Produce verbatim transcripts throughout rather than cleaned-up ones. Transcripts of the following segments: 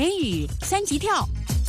梅雨三级跳。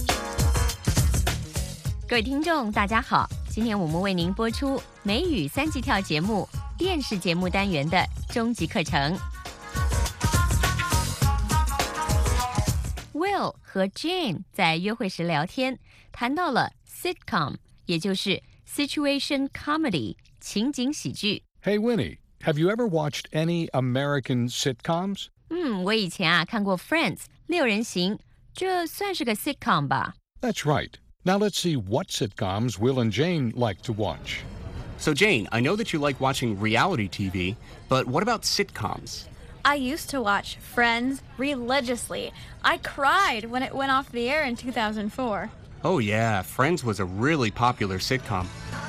各位听众大家好，今天我们为您播出梅雨三级跳节目电视节目单元的终极课程。Will 和 Jane 在约会时聊天，谈到了 sitcom， 也就是 situation comedy 情景喜剧。 Hey Winnie, have you ever watched any American sitcoms? 嗯，我以前啊看过 Friends 六人行，这算是个 sitcom 吧？ That's right. Now let's see what sitcoms Will and Jane like to watch. So Jane, I know that you like watching reality T V, but what about sitcoms? I used to watch Friends religiously. I cried when it went off the air in two thousand four. Oh yeah, Friends was a really popular sitcom.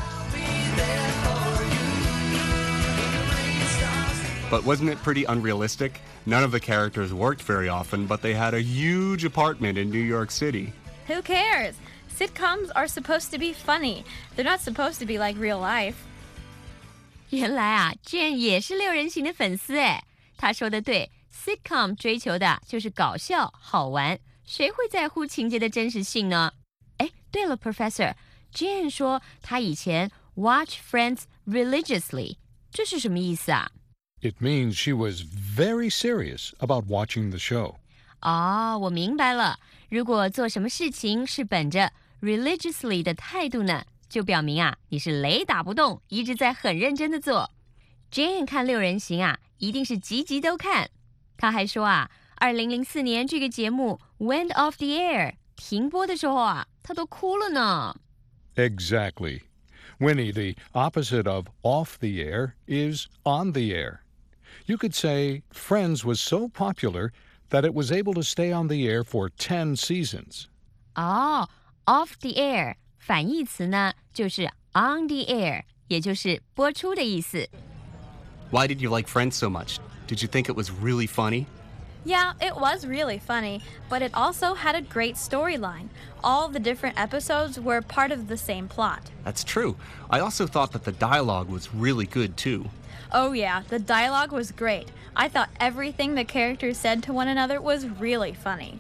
But wasn't it pretty unrealistic? None of the characters worked very often, but they had a huge apartment in New York City. Who cares? Sitcoms are supposed to be funny. They're not supposed to be like real life. 原来啊 Jane 也是六人行的粉丝哎。他说的对 ，sitcom 追求的就是搞笑好玩，谁会在乎情节的真实性呢？哎，对了 ，Professor， Jane 说她以前 watch Friends religiously， 这是什么意思啊？ It means she was very serious about watching the show. 哦，我明白了。如果做什么事情是本着 religiously 的态度呢，就表明啊你是雷打不动，一直在很认真的做。Jane 看六人行啊，一定是集集都看。他还说啊，二零零四年这个节目 went off the air 停播的时候啊，他都哭了呢。 Exactly. Winnie, the opposite of off the air is on the air. You could say Friends was so popular that it was able to stay on the air for ten seasons. 哦 off the air 反义词呢就是 on the air， 也就是播出的意思。 Why did you like Friends so much? Did you think it was really funny? Yeah, it was really funny, but it also had a great storyline. All the different episodes were part of the same plot. That's true. I also thought that the dialogue was really good too. Oh yeah, the dialogue was great. I thought everything the characters said to one another was really funny.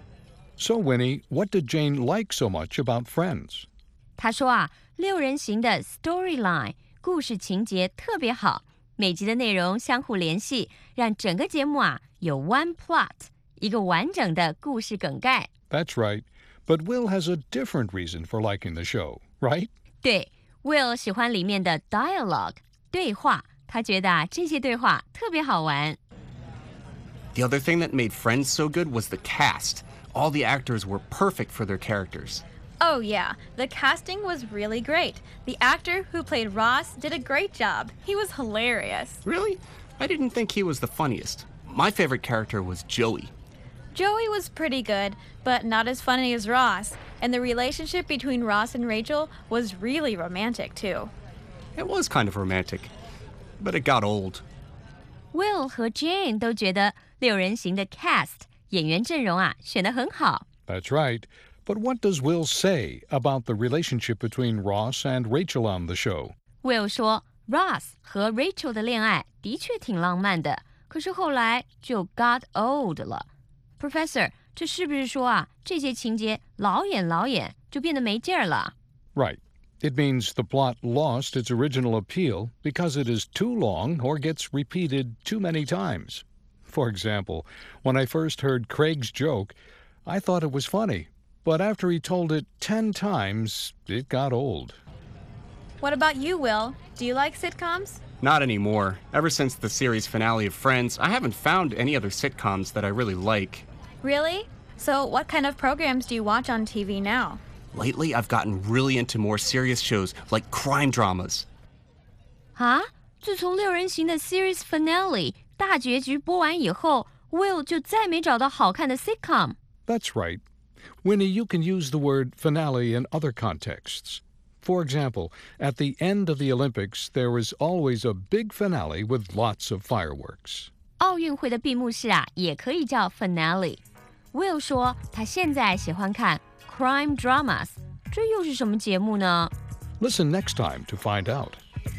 So, Winnie, what did Jane like so much about Friends? 他说啊，六人行的 storyline 故事情节特别好，每集的内容相互联系，让整个节目啊有 one plot 一个完整的故事梗概。 That's right. But Will has a different reason for liking the show, right? 对 Will 喜欢里面的 dialogue 对话，他觉得啊这些对话特别好玩。 The other thing that made Friends so good was the cast. All the actors were perfect for their characters. Oh yeah, the casting was really great. The actor who played Ross did a great job. He was hilarious. Really? I didn't think he was the funniest. My favorite character was Joey. Joey was pretty good, but not as funny as Ross. And the relationship between Ross and Rachel was really romantic too. It was kind of romantic, but it got old. Will 和 Jane 都觉得六人行的 cast 演员阵容啊选得很好。 That's right. But what does Will say about the relationship between Ross and Rachel on the show? Will 说 Ross 和 Rachel 的恋爱的确挺浪漫的，可是后来就 got old 了。 Professor， 这是不是说啊这些情节老演老演就变得没劲儿了？ Right. It means the plot lost its original appeal because it is too long or gets repeated too many times. For example, when I first heard Craig's joke, I thought it was funny. But after he told it ten times, it got old. What about you, Will? Do you like sitcoms? Not anymore. Ever since the series finale of Friends, I haven't found any other sitcoms that I really like. Really? So what kind of programs do you watch on T V now? Lately, I've gotten really into more serious shows like crime dramas. 啊，自从六人行的 series finale 大结局播完以后 Will 就再没找到好看的 sitcom。 That's right. Winnie, you can use the word finale in other contexts. For example, at the end of the Olympics, there was always a big finale with lots of fireworks. 奥运会的闭幕式啊也可以叫 finale。 Will 说他现在喜欢看 crime dramas， 这又是什么节目呢？ Listen next time to find out.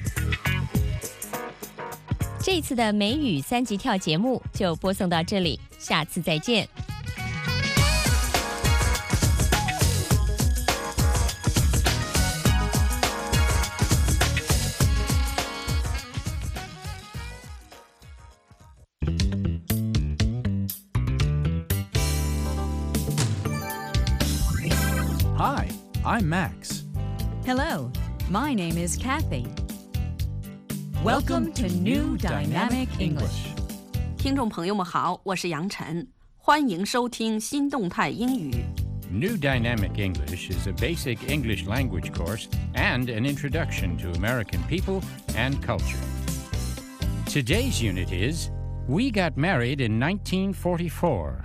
这一次的美语三级跳节目就播送到这里，下次再见。 I'm Max. Hello, my name is Kathy. Welcome to New Dynamic English. 听众朋友们好，我是杨晨，欢迎收听新动态英语。 New Dynamic English is a basic English language course and an introduction to American people and culture. Today's unit is We Got Married in nineteen forty-four.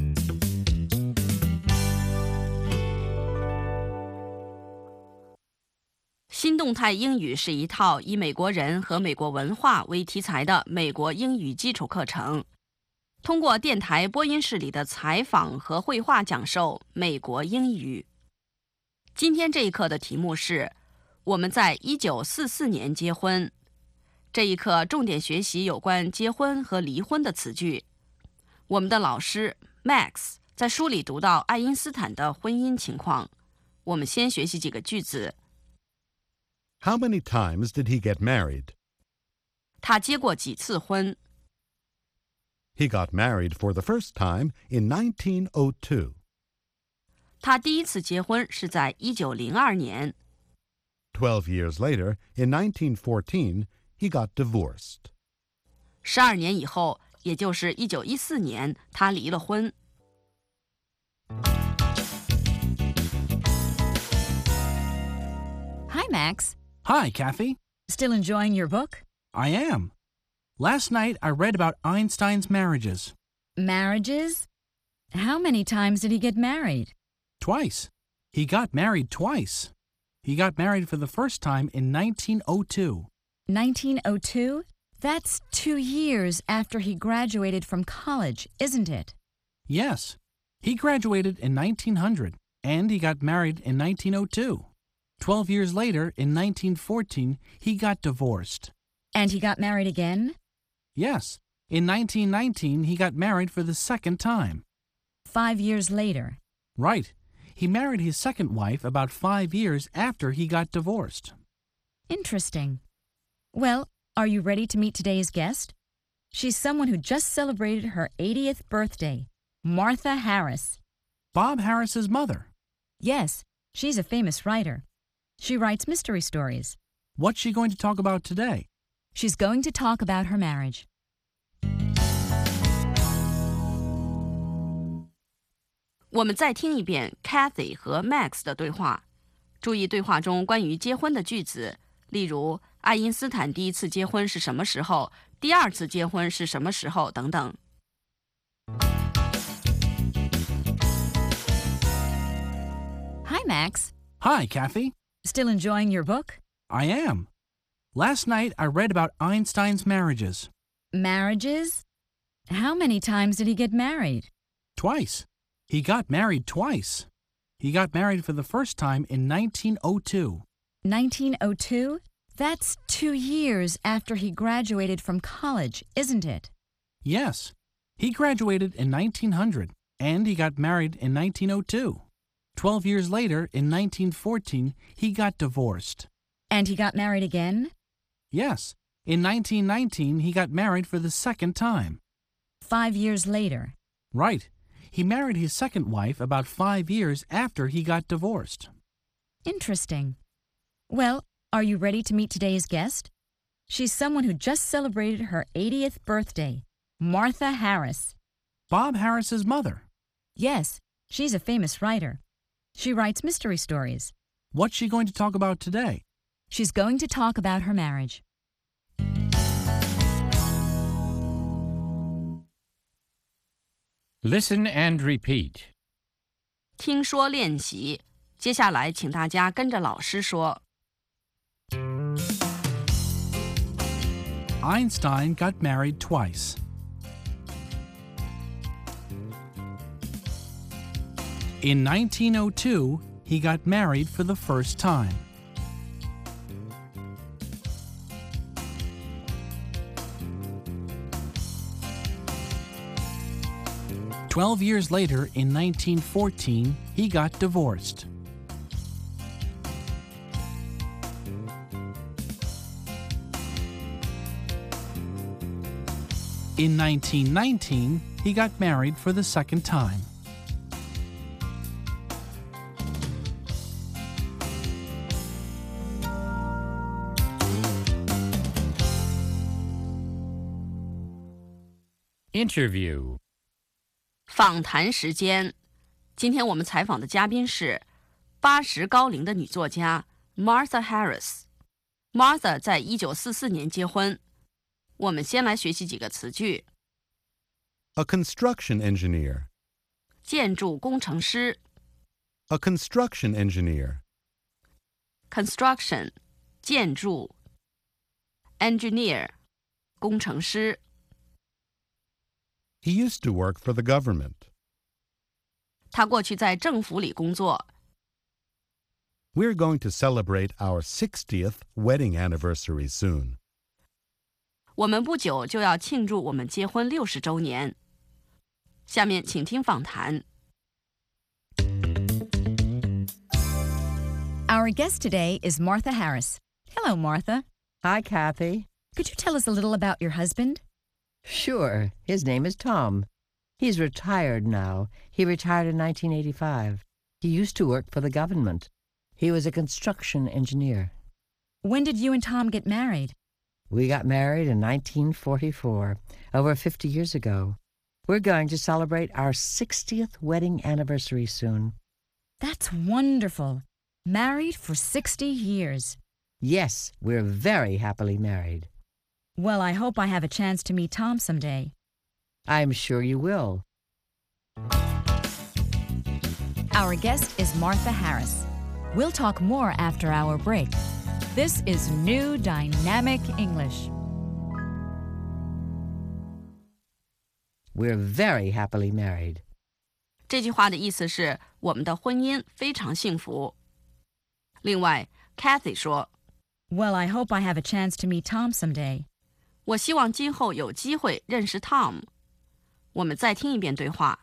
新动态英语是一套以美国人和美国文化为题材的美国英语基础课程，通过电台播音室里的采访和绘画讲授美国英语。今天这一课的题目是我们在一九四四年结婚。这一课重点学习有关结婚和离婚的词句。我们的老师 Max 在书里读到爱因斯坦的婚姻情况。我们先学习几个句子。 How many times did he get married? 他结过几次婚？ He got married for the first time in nineteen oh two. 他第一次结婚是在一九零二年。 Twelve years later, in nineteen fourteen, he got divorced. 十二年以后，也就是一九一四年，他离了婚。 Hi, Max. Hi, Kathy. Still enjoying your book? I am. Last night I read about Einstein's marriages. Marriages? How many times did he get married? Twice. He got married twice. He got married for the first time in nineteen oh two. nineteen oh two? That's two years after he graduated from college, isn't it? Yes. He graduated in nineteen hundred, and he got married in nineteen oh two. Twelve years later, in nineteen fourteen, he got divorced. And he got married again? Yes. In nineteen nineteen, he got married for the second time. Five years later. Right. He married his second wife about five years after he got divorced. Interesting. Well, are you ready to meet today's guest? She's someone who just celebrated her eightieth birthday, Martha Harris. Bob Harris's mother. Yes, she's a famous writer. She writes mystery stories. What's she going to talk about today? She's going to talk about her marriage. 我们再听一遍 Kathy 和 Max 的对话，注意对话中关于结婚的句子，例如爱因斯坦第一次结婚是什么时候，第二次结婚是什么时候等等。 Hi, Max. Hi, Kathy. Still enjoying your book? I am. Last night I read about Einstein's marriages. Marriages? How many times did he get married? Twice. He got married twice. He got married for the first time in nineteen oh two. nineteen oh two? That's two years after he graduated from college, isn't it? Yes. He graduated in nineteen hundred, and he got married in nineteen oh two. Twelve years later, in nineteen fourteen, he got divorced. And he got married again? Yes. In nineteen nineteen, he got married for the second time. Five years later. Right. He married his second wife about five years after he got divorced. Interesting. Well, are you ready to meet today's guest? She's someone who just celebrated her eightieth birthday, Martha Harris. Bob Harris's mother. Yes, she's a famous writer. She writes mystery stories. What's she going to talk about today? She's going to talk about her marriage. Listen and repeat. 听说练习，接下来请大家跟着老师说。 Einstein got married twice. In nineteen oh two, he got married for the first time. Twelve years later, in nineteen fourteen, he got divorced. In nineteen nineteen, he got married for the second time. Interview. 访谈时间。今天我们采访的嘉宾是八十高龄的女作家 Martha Harris。Martha 在一九四四年结婚。我们先来学习几个词句。 A construction engineer. 建筑工程师。 A construction engineer. Construction 建筑。Engineer 工程师。 He used to work for the government. 他过去在政府里工作。 We're going to celebrate our sixtieth wedding anniversary soon. 我们不久就要庆祝我们结婚六十周年。下面请听访谈。 Our guest today is Martha Harris. Hello, Martha. Hi, Kathy. Could you tell us a little about your husband? Sure. His name is Tom. He's retired now. He retired in nineteen eighty-five. He used to work for the government. He was a construction engineer. When did you and Tom get married? We got married in nineteen forty-four, over fifty years ago. We're going to celebrate our sixtieth wedding anniversary soon. That's wonderful. Married for sixty years. Yes, we're very happily married. Well, I hope I have a chance to meet Tom someday. I'm sure you will. Our guest is Martha Harris. We'll talk more after our break. This is New Dynamic English. We're very happily married. 这句话的意思是我们的婚姻非常幸福。另外 Kathy 说 Well, I hope I have a chance to meet Tom someday. 我希望今后有机会认识 Tom。 我们再听一遍对话。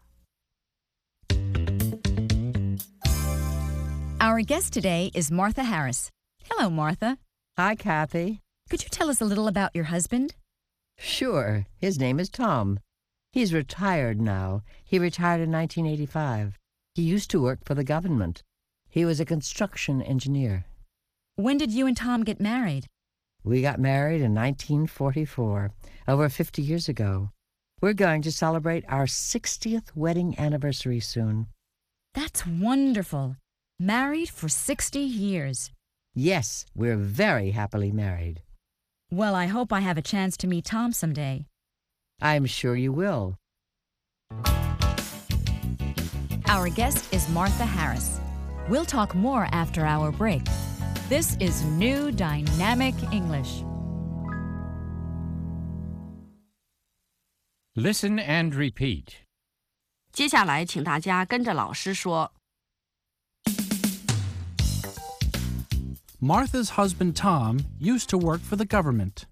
Our guest today is Martha Harris. Hello, Martha. Hi, Kathy. Could you tell us a little about your husband? Sure. His name is Tom. He's retired now. He retired in nineteen eighty-five. He used to work for the government. He was a construction engineer. When did you and Tom get married? We got married in nineteen forty-four, over fifty years ago. We're going to celebrate our sixtieth wedding anniversary soon. That's wonderful. Married for sixty years. Yes, we're very happily married. Well, I hope I have a chance to meet Tom someday. I'm sure you will. Our guest is Martha Harris. We'll talk more after our break. This is New Dynamic English. Listen and repeat. 接下来请大家跟着老师说。 Martha's husband Tom used to work for the government.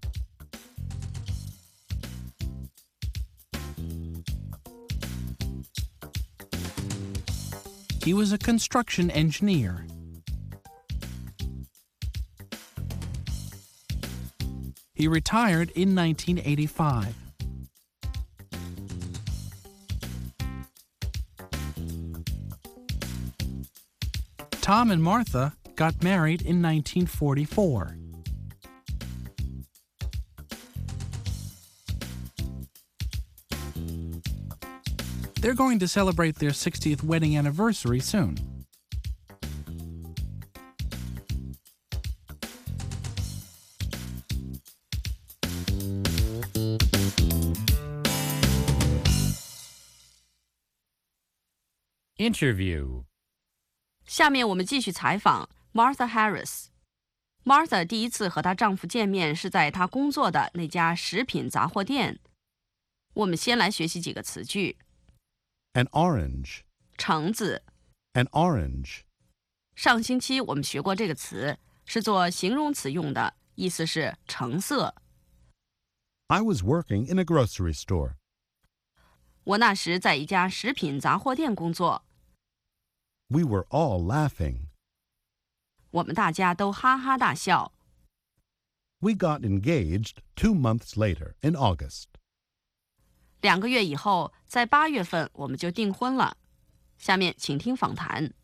He was a construction engineer. He retired in nineteen eighty-five. Tom and Martha got married in nineteen forty-four. They're going to celebrate their sixtieth wedding anniversary soon. Interview. 下面我们继续采访 Martha Harris。Martha 第一次和她丈夫见面是在她工作的那家食品杂货店。我们先来学习几个词句。 An orange. 橙子。 An orange. 上星期我们学过这个词，是做形容词用的，意思是橙色。 I was working in a grocery store. 我那时在一家食品杂货店工作。 We were all laughing. 我们大家都哈哈大笑。 We got engaged two months later in August. 两个月以后，在八月份我们就订婚了。下面请听访谈。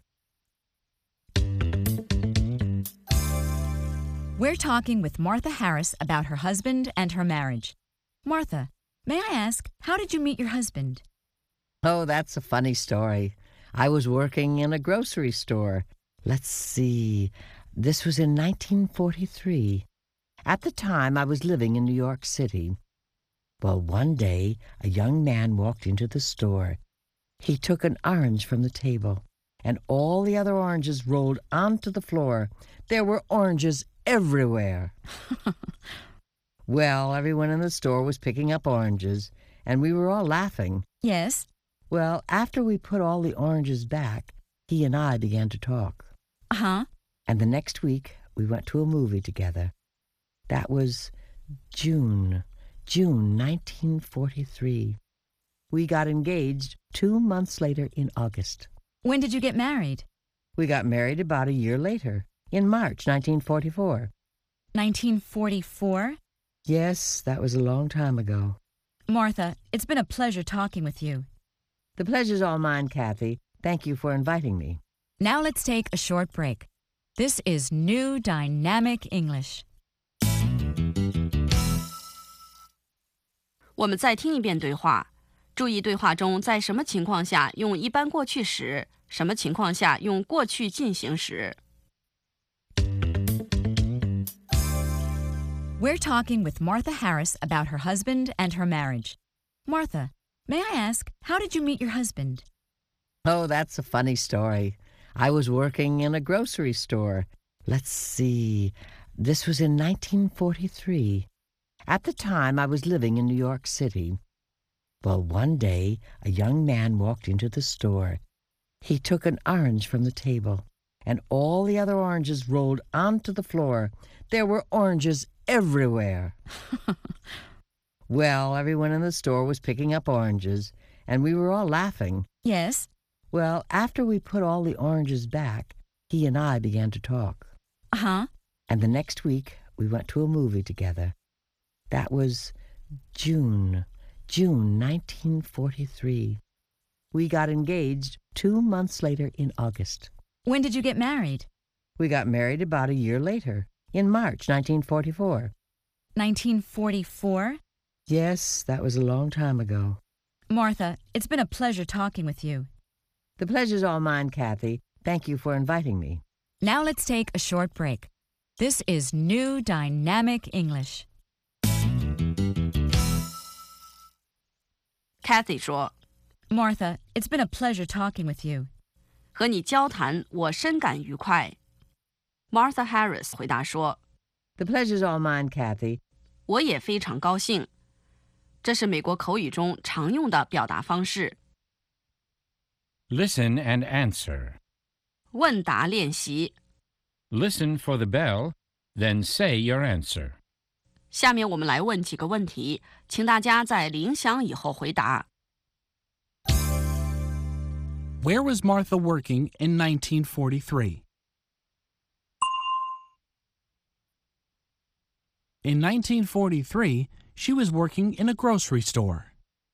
We're talking with Martha Harris about her husband and her marriage. Martha, May I ask, how did you meet your husband? Oh, that's a funny story. I was working in a grocery store. Let's see. This was in nineteen forty-three. At the time, I was living in New York City. Well, one day, a young man walked into the store. He took an orange from the table, and all the other oranges rolled onto the floor. There were oranges everywhere. Well, everyone in the store was picking up oranges, and we were all laughing. Yes. Well, after we put all the oranges back, he and I began to talk. Uh-huh. And the next week, we went to a movie together. That was June, June nineteen forty-three. We got engaged two months later in August. When did you get married? We got married about a year later, in March nineteen forty-four. nineteen forty-four? Yes, that was a long time ago. Martha, it's been a pleasure talking with you. The pleasure's all mine, Kathy. Thank you for inviting me. Now let's take a short break. This is New Dynamic English. 我们再听一遍对话，注意对话中在什么情况下用一般过去时，什么情况下用过去进行时。 We're talking with Martha Harris about her husband and her marriage. Martha, may I ask, how did you meet your husband? Oh, that's a funny story. I was working in a grocery store. Let's see. This was in nineteen forty-three. At the time, I was living in New York City. Well, one day, a young man walked into the store. He took an orange from the table, and all the other oranges rolled onto the floor. There were oranges everywhere. Well, everyone in the store was picking up oranges, and we were all laughing. Yes. Well, after we put all the oranges back, he and I began to talk. Uh-huh. And the next week, we went to a movie together. That was June, June nineteen forty-three. We got engaged two months later in August. When did you get married? We got married about a year later, in March nineteen forty-four. nineteen forty-four? Yes, that was a long time ago. Martha, it's been a pleasure talking with you. The pleasure's all mine, Kathy. Thank you for inviting me. Now let's take a short break. This is New Dynamic English. Kathy 说 Martha, it's been a pleasure talking with you. 和你交谈，我深感愉快。Martha Harris 回答说 The pleasure's all mine, Kathy. 我也非常高兴。这是美国口语中常用的表达方式。 Listen and answer. 问答练习。 Listen for the bell, then say your answer. 下面我们来问几个问题，请大家在铃响以后回答。 Where was Martha working in nineteen forty-three? In nineteen forty-three, she was working in a grocery store.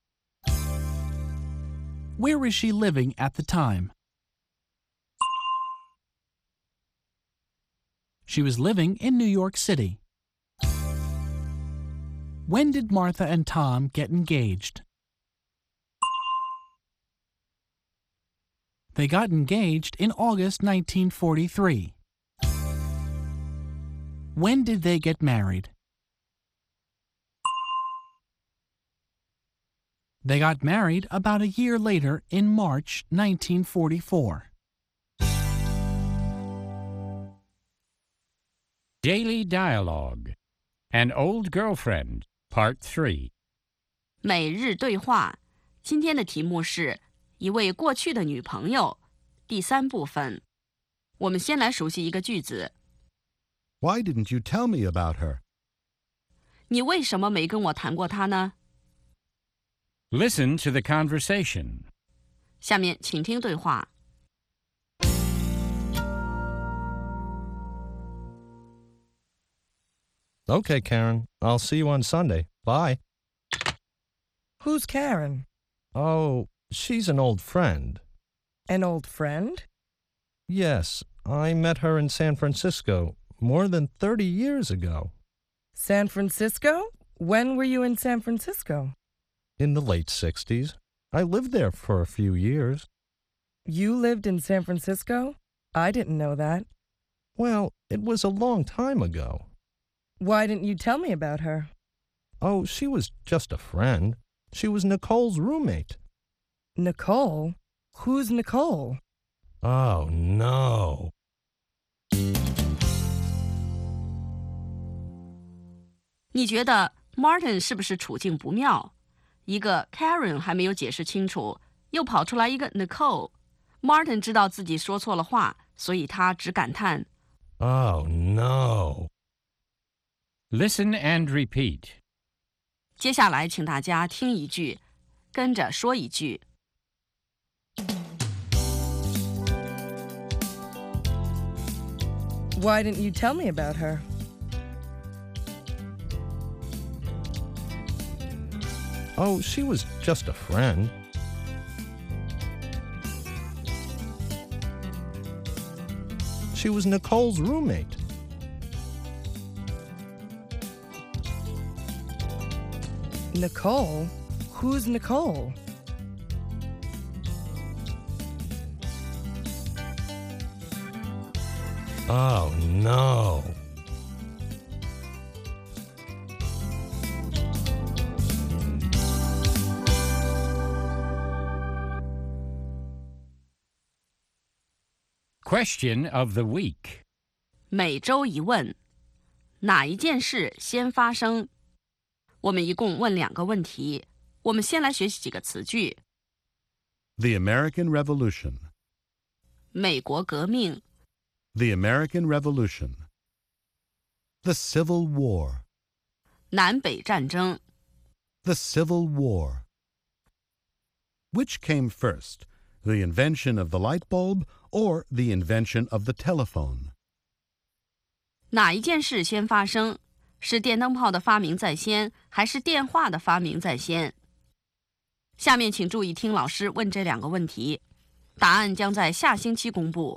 Where was she living at the time? She was living in New York City. When did Martha and Tom get engaged? They got engaged in August nineteen forty-three. When did they get married? They got married about a year later in March nineteen forty-four. Daily Dialogue. An Old Girlfriend, Part three. 每日对话，今天的题目是一位过去的女朋友，第三部分。我们先来熟悉一个句子。 Why didn't you tell me about her? 你为什么没跟我谈过她呢？ Listen to the conversation. 下面请听对话。 Okay, Karen. I'll see you on Sunday. Bye. Who's Karen? Oh, she's an old friend. An old friend? Yes, I met her in San Francisco more than thirty years ago. San Francisco? When were you in San Francisco? In the late sixties. I lived there for a few years. You lived in San Francisco? I didn't know that. Well, it was a long time ago. Why didn't you tell me about her? Oh, she was just a friend. She was Nicole's roommate. Nicole? Who's Nicole? Oh, no. 你觉得 Martin 是不是处境不妙？一个 Karen 还没有解释清楚，又跑出来一个 Nicole。Martin 知道自己说错了话，所以他只感叹 Oh, no. Listen and repeat. 接下来请大家听一句，跟着说一句。 Why didn't you tell me about her? Oh, she was just a friend. She was Nicole's roommate. Nicole? Who's Nicole? Oh, no. Question of the week. 每周一问，哪一件事先发生？我们一共问两个问题，我们先来学习几个词句。 The American Revolution. 美国革命， The American Revolution. The Civil War. 南北战争， The Civil War. Which came first, the invention of the light bulb or the invention of the telephone? 哪一件事先发生？是电灯泡的发明在先，还是电话的发明在先？下面请注意听老师问这两个问题，答案将在下星期公布。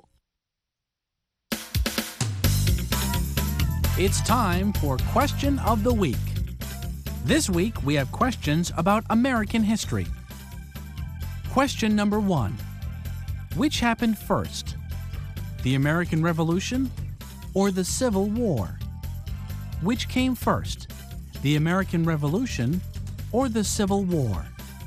It's time for Question of the Week. This week we have questions about American history. Question number one. Which happened first? The American Revolution or the Civil War? Which came first? The American Revolution or the Civil War?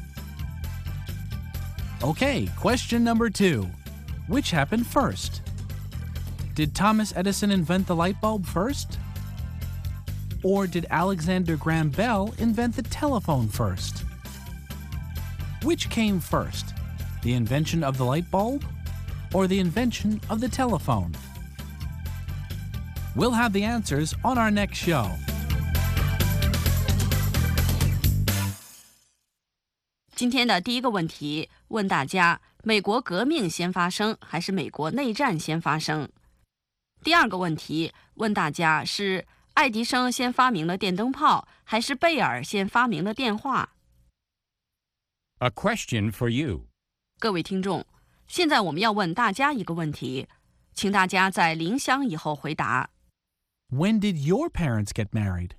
Okay, question number two. Which happened first? Did Thomas Edison invent the light bulb first? Or did Alexander Graham Bell invent the telephone first? Which came first, the invention of the light bulb or the invention of the telephone? We'll have the answers on our next show. 今天的第一个问题问大家：美国革命先发生还是美国内战先发生？第二个问题问大家是爱迪生先发明了电灯泡，还是贝尔先发明了电话？ A question for you. 各位听众，现在我们要问大家一个问题，请大家在铃响以后回答。 When did your parents get married?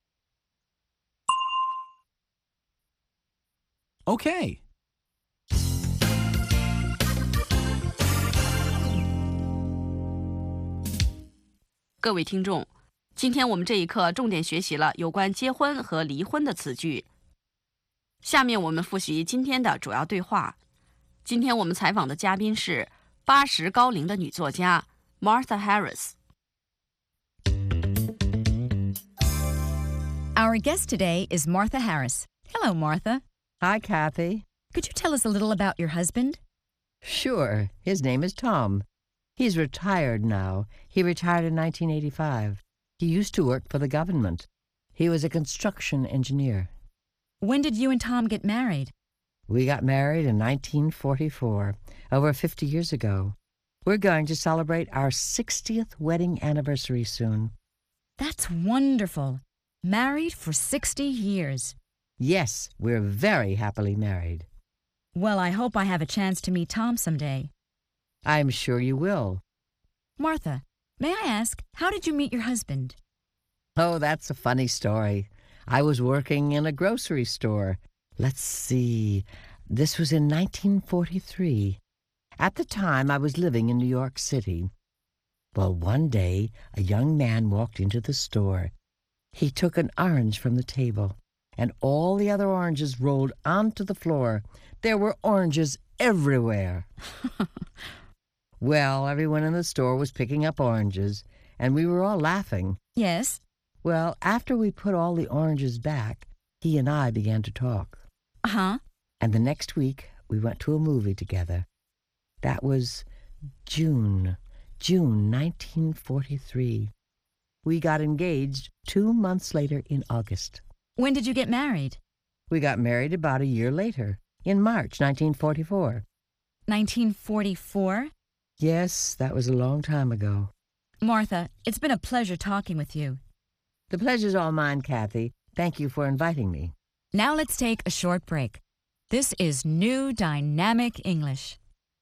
Okay. 各位听众，今天我们这一课重点学习了有关结婚和离婚的词句。下面我们复习今天的主要对话。今天我们采访的嘉宾是八十高龄的女作家 Martha Harris。Our guest today is Martha Harris. Hello, Martha. Hi, Kathy. Could you tell us a little about your husband? Sure. His name is Tom. He's retired now. He retired in nineteen eighty-five. He used to work for the government. He was a construction engineer. When did you and Tom get married? We got married in nineteen forty-four, over fifty years ago. We're going to celebrate our sixtieth wedding anniversary soon. That's wonderful. Married for sixty years. Yes, we're very happily married. Well, I hope I have a chance to meet Tom someday. I'm sure you will. Martha, may I ask, how did you meet your husband? Oh, that's a funny story. I was working in a grocery store. Let's see. This was in nineteen forty-three. At the time, I was living in New York City. Well, one day, a young man walked into the store. He took an orange from the table, and all the other oranges rolled onto the floor. There were oranges everywhere. Well, everyone in the store was picking up oranges, and we were all laughing. Yes? Well, after we put all the oranges back, he and I began to talk. Uh-huh. And the next week, we went to a movie together. That was June, June nineteen forty-three. We got engaged two months later in August. When did you get married? We got married about a year later, in March nineteen forty-four. nineteen forty-four? Yes, that was a long time ago. Martha, it's been a pleasure talking with you. The pleasure's all mine, Kathy. Thank you for inviting me. Now let's take a short break. This is New Dynamic English.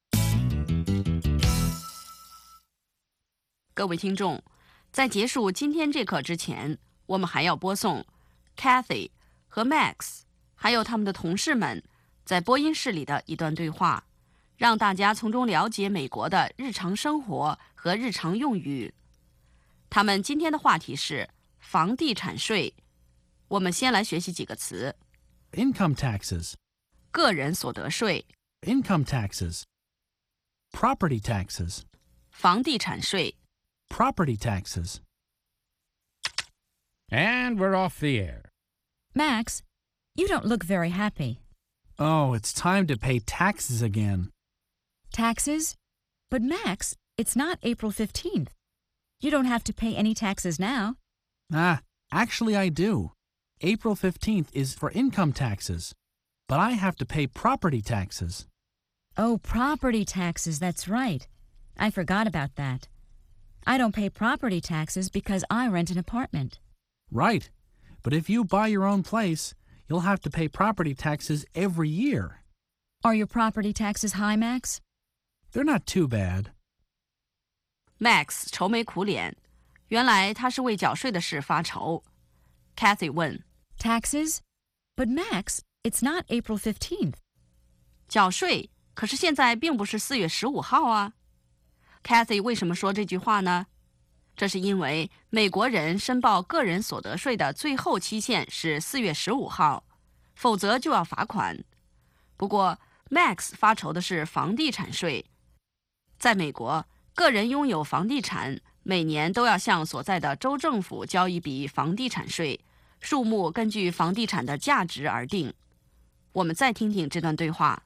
各位听众，在结束今天这课之前，我们还要播送 Kathy 和 Max 还有他们的同事们在播音室里的一段对话，让大家从中了解美国的日常生活和日常用语。他们今天的话题是房地产税。我们先来学习几个词。 Income taxes. 个人所得税。 Income taxes. Property taxes. 房地产税。 Property taxes. And we're off the air. Max, you don't look very happy. Oh, it's time to pay taxes again. Taxes? But Max, it's not April fifteenth. You don't have to pay any taxes now. Ah, actually I do. April fifteenth is for income taxes, but I have to pay property taxes. Oh, property taxes, that's right. I forgot about that. I don't pay property taxes because I rent an apartment. Right, but if you buy your own place, you'll have to pay property taxes every year. Are your property taxes high, Max? They're not too bad. Max 愁眉苦脸，原来他是为缴税的事发愁。Kathy 问 Taxes? But Max, it's not April fifteenth. 缴税，可是现在并不是四月十五号啊。Kathy 为什么说这句话呢？这是因为美国人申报个人所得税的最后期限是四月十五号，否则就要罚款。不过 Max 发愁的是房地产税。在美国，个人拥有房地产，每年都要向所在的州政府交一笔房地产税，数目根据房地产的价值而定。我们再听听这段对话。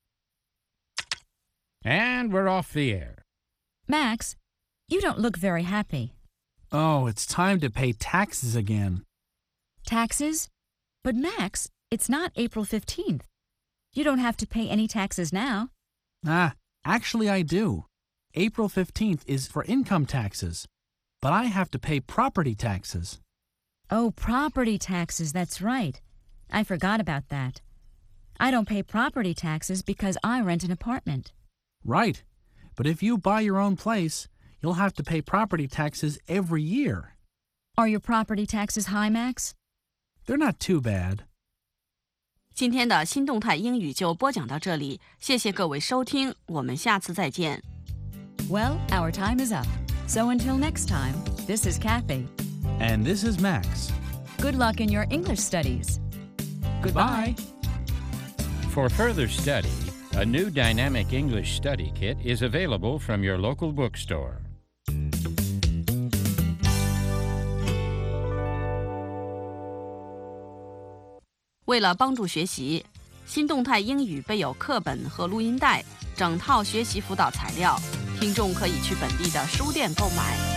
And we're off the air. Max, you don't look very happy. Oh, it's time to pay taxes again. Taxes? But Max, it's not April fifteenth. You don't have to pay any taxes now. Ah, actually I do. April fifteenth is for income taxes, but I have to pay property taxes. Oh, property taxes, that's right. I forgot about that. I don't pay property taxes because I rent an apartment. Right, but if you buy your own place, you'll have to pay property taxes every year. Are your property taxes high, Max? They're not too bad. 今天的新动态英语就播讲到这里，谢谢各位收听，我们下次再见。 Well, our time is up. So until next time, this is Kathy. And this is Max. Good luck in your English studies. Goodbye. For further study, a new dynamic English study kit is available from your local bookstore. 为了帮助学习，新动态英语备有课本和录音带，整套学习辅导材料，听众可以去本地的书店购买。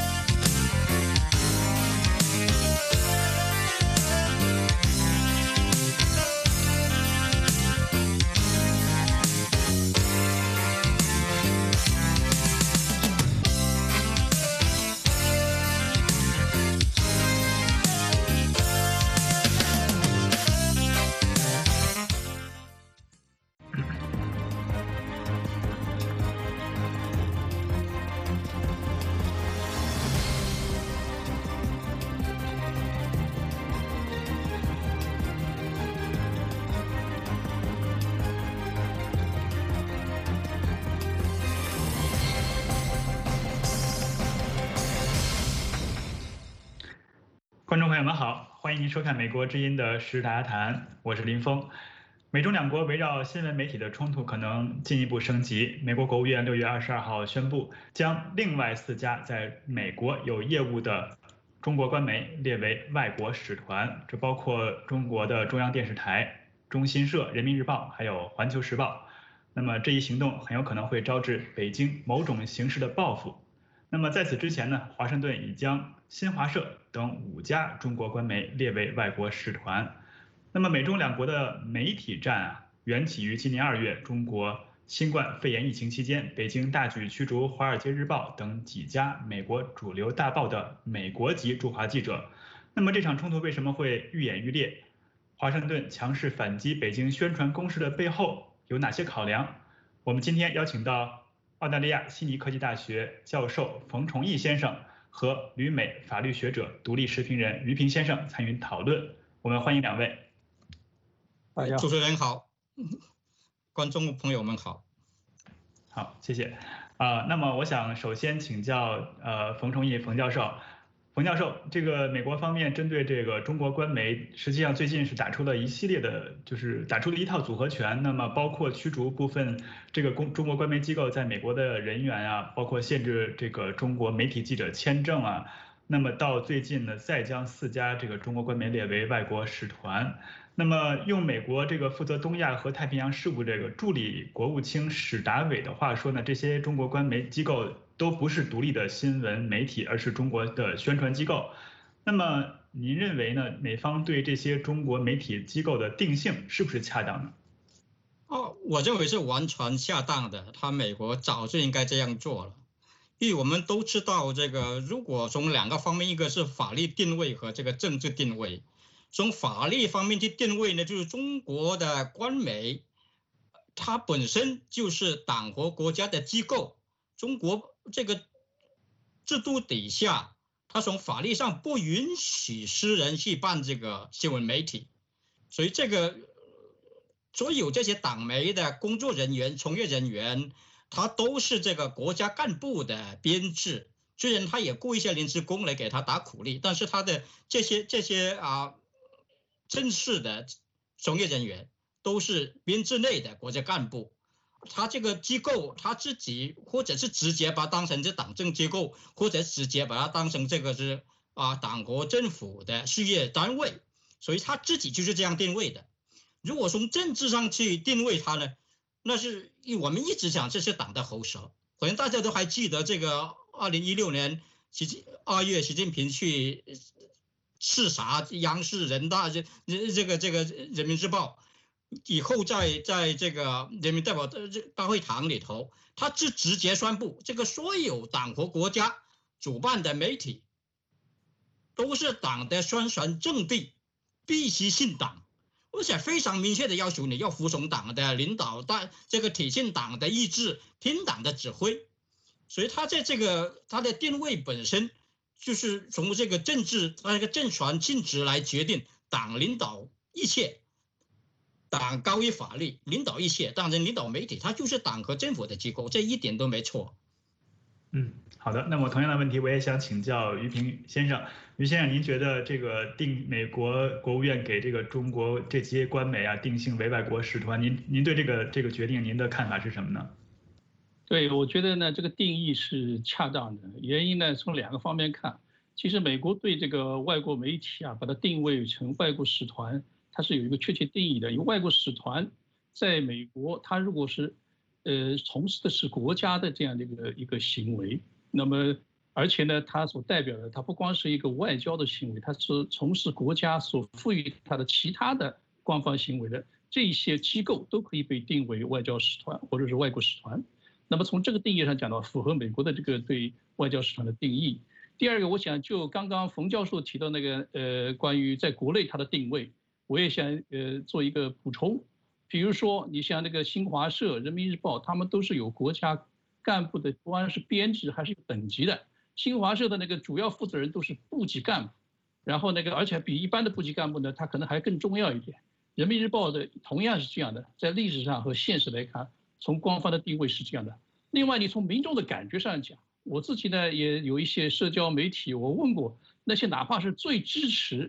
欢迎您收看美国之音的时事大家谈，我是林峰。美中两国围绕新闻媒体的冲突可能进一步升级。美国国务院六月二十二号宣布，将另外四家在美国有业务的中国官媒列为外国使团，这包括中国的中央电视台、中新社、人民日报，还有环球时报。那么这一行动很有可能会招致北京某种形式的报复。那么在此之前呢，华盛顿已将新华社等五家中国官媒列为外国使团。那么美中两国的媒体战啊，缘起于今年二月中国新冠肺炎疫情期间，北京大举驱逐《华尔街日报》等几家美国主流大报的美国籍驻华记者。那么这场冲突为什么会愈演愈烈？华盛顿强势反击北京宣传攻势的背后有哪些考量？我们今天邀请到澳大利亚悉尼科技大学教授冯崇义先生和旅美法律学者、独立时评人于平先生参与讨论。我们欢迎两位。 主持人好，观众朋友们好。 好，谢谢。啊、呃，那么我想首先请教呃冯崇义冯教授。冯教授，这个美国方面针对这个中国官媒，实际上最近是打出了一系列的，就是打出了一套组合拳。那么包括驱逐部分这个公中国官媒机构在美国的人员啊，包括限制这个中国媒体记者签证啊。那么到最近呢，再将四家这个中国官媒列为外国使团。那么用美国这个负责东亚和太平洋事务这个助理国务卿史达伟的话说呢，这些中国官媒机构都不是独立的新闻媒体，而是中国的宣传机构。那么您认为呢？美方对这些中国媒体机构的定性是不是恰当呢？ 哦，我认为是完全恰当的。他美国早就应该这样做了，因为我们都知道，这个如果从两个方面，一个是法律定位和这个政治定位。从法律方面去定位呢，就是中国的官媒，它本身就是党和国家的机构。中国这个制度底下，它从法律上不允许私人去办这个新闻媒体，所以这个所有这些党媒的工作人员、从业人员，他都是这个国家干部的编制。虽然他也雇一些临时工来给他打苦力，但是他的这些这些啊。正式的从业人员都是编制内的国家干部，他这个机构他自己或者是直接把它当成是党政机构，或者直接把它当成这个是啊党国政府的事业单位，所以他自己就是这样定位的。如果从政治上去定位他呢，那是我们一直讲这是党的喉舌。可能大家都还记得这个二零一六年习二月习近平去视察央视、人大这这个这个人民日报以后在，在在这个人民代表大会堂里头，他是直接宣布，这个所有党和国家主办的媒体都是党的宣传阵地，必须信党，而且非常明确的要求你要服从党的领导，但这个体现党的意志，听党的指挥。所以他在这个他的定位本身。就是从这个政治，它这个政权性质来决定党领导一切，党高于法律，领导一切。当然，领导媒体，它就是党和政府的机构，这一点都没错。 嗯，好的。那么同样的问题，我也想请教于平先生。于先生，您觉得这个定美国国务院给这个中国这些官媒啊定性为外国使团，您您对这个这个决定，您的看法是什么呢？ 对，我觉得呢，这个定义是恰当的。原因呢，从两个方面看。其实美国对这个外国媒体啊，把它定位成外国使团，它是有一个确切定义的。因为外国使团在美国，它如果是呃从事的是国家的这样的一个一个行为，那么而且呢，它所代表的，它不光是一个外交的行为，它是从事国家所赋予它的其他的官方行为的这些机构，都可以被定为外交使团或者是外国使团。那么从这个定义上讲到，符合美国的这个对外交使团的定义。第二个，我想就刚刚冯教授提到那个呃，关于在国内它的定位，我也想呃做一个补充。比如说，你像那个新华社、人民日报，他们都是有国家干部的，不管是编制还是有等级的。新华社的那个主要负责人都是部级干部，然后那个而且比一般的部级干部呢，他可能还更重要一点。人民日报的同样是这样的，在历史上和现实来看。从官方的定位是这样的。另外，你从民众的感觉上讲，我自己呢也有一些社交媒体，我问过那些哪怕是最支持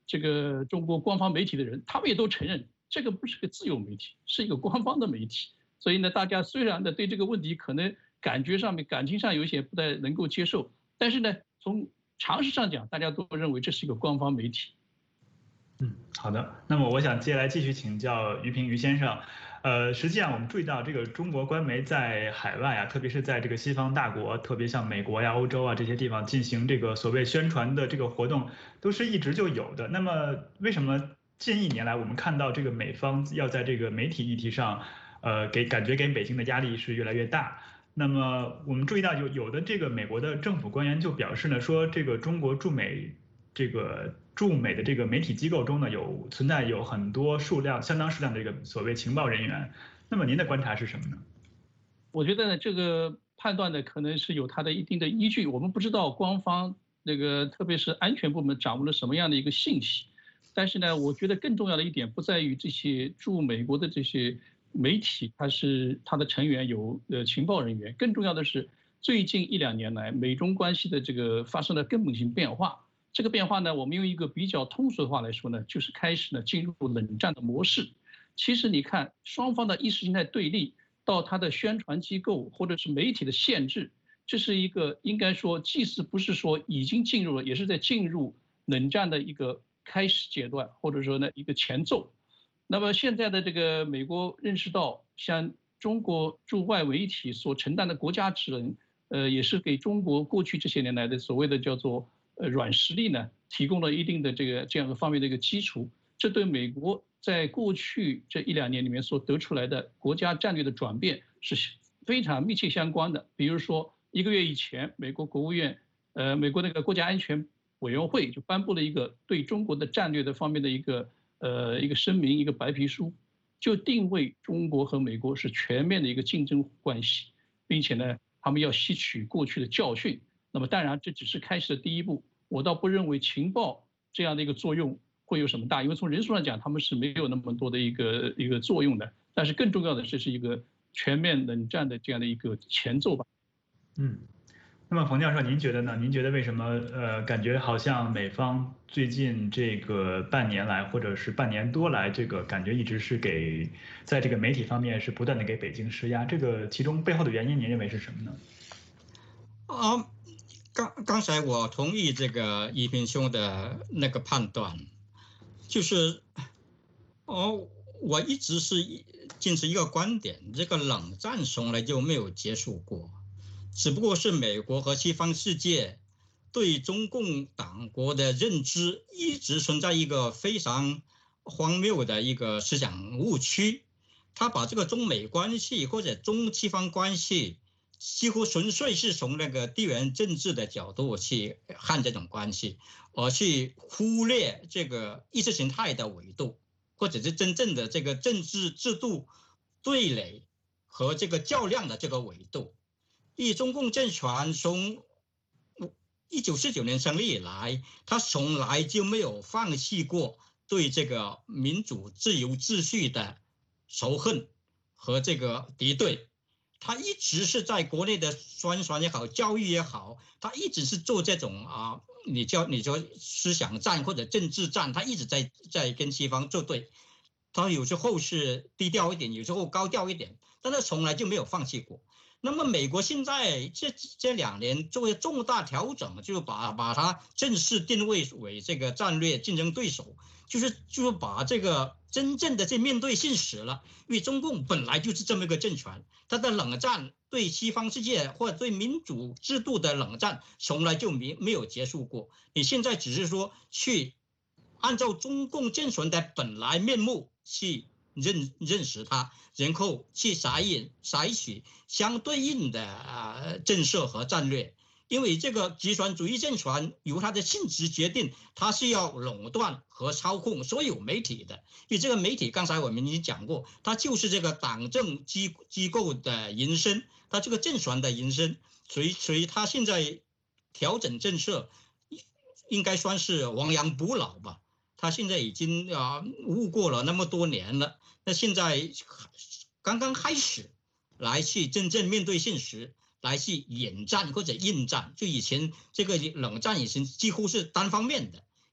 这个中国官方媒体的人，他们也都承认这个不是个自由媒体，是一个官方的媒体。所以呢，大家虽然呢对这个问题可能感觉上面、感情上有一些不太能够接受，但是呢，从常识上讲，大家都认为这是一个官方媒体。 嗯，好的。那么我想接下来继续请教于平于先生。呃，实际上我们注意到这个中国官媒在海外啊，特别是在这个西方大国，特别像美国呀、欧洲啊这些地方进行这个所谓宣传的这个活动，都是一直就有的。那么为什么近一年来我们看到这个美方要在这个媒体议题上，呃，给感觉给北京的压力是越来越大？那么我们注意到有有的这个美国的政府官员就表示呢，说这个中国驻美这个驻美的这个媒体机构中呢，有存在有很多数量相当数量的这个所谓情报人员。那么您的观察是什么呢？ 我觉得呢，这个判断呢，可能是有它的一定的依据。我们不知道官方那个特别是安全部门掌握了什么样的一个信息，但是呢，我觉得更重要的一点不在于这些驻美国的这些媒体，它是它的成员有呃情报人员，更重要的是最近一两年来美中关系的这个发生了根本性变化。这个变化呢，我们用一个比较通俗的话来说呢，就是开始呢进入冷战的模式。其实你看，双方的意识形态对立到它的宣传机构或者是媒体的限制，这是一个应该说既是不是说已经进入了，也是在进入冷战的一个开始阶段，或者说呢一个前奏。那么现在的这个美国认识到，像中国驻外媒体所承担的国家职能，呃，也是给中国过去这些年来的所谓的叫做呃软实力呢，提供了一定的这个这样的方面的一个基础。这对美国在过去这一两年里面所得出来的国家战略的转变是非常密切相关的。比如说一个月以前，美国国务院，呃，美国那个国家安全委员会就颁布了一个对中国的战略的方面的一个呃一个声明，一个白皮书，就定位中国和美国是全面的一个竞争关系，并且呢，他们要吸取过去的教训。那么当然这只是开始的第一步，我倒不认为情报这样的一个作用会有什么大，因为从人数上讲他们是没有那么多的一个一个作用的。但是更重要的，这是一个全面冷战的这样的一个前奏吧。 嗯，那么冯教授，您觉得呢？您觉得为什么呃，感觉好像美方最近这个半年来，或者是半年多来，这个感觉一直是给在这个媒体方面是不断的给北京施压，这个其中背后的原因，您认为是什么呢？ 啊，刚刚才我同意这个一平兄的那个判断，就是哦，我一直是坚持一个观点，这个冷战从来就没有结束过。只不过是美国和西方世界对中共党国的认知一直存在一个非常荒谬的一个思想误区，他把这个中美关系或者中西方关系几乎纯粹是从那个地缘政治的角度去看这种关系，而去忽略这个意识形态的维度，或者是真正的这个政治制度对垒和这个较量的这个维度。以中共政权从一九四九年成立以来，他从来就没有放弃过对这个民主自由秩序的仇恨和这个敌对。他一直是在国内的宣传也好，教育也好，他一直是做这种啊，你叫你说思想战或者政治战，他一直在在跟西方作对。他有时候是低调一点，有时候高调一点，但他从来就没有放弃过。那么美国现在这这两年作为重大调整，就把把它正式定位为这个战略竞争对手，就是就是把这个真正的这面对现实了。因为中共本来就是这么一个政权，它的冷战对西方世界或者对民主制度的冷战从来就没没有结束过。你现在只是说去按照中共政权的本来面目去认认识它，然后去采引采取相对应的呃政策和战略。因为这个集权主义政权由它的性质决定，它是要垄断和操控所有媒体的。因为这个媒体刚才我们已经讲过，它就是这个党政机机构的延伸，它这个政权的延伸。所以所以它现在调整政策，应该算是亡羊补牢吧。他现在已经啊悟过了那么多年了，那现在刚刚开始来去真正面对现实，来去演战或者应战。就以前这个冷战以前几乎是单方面的，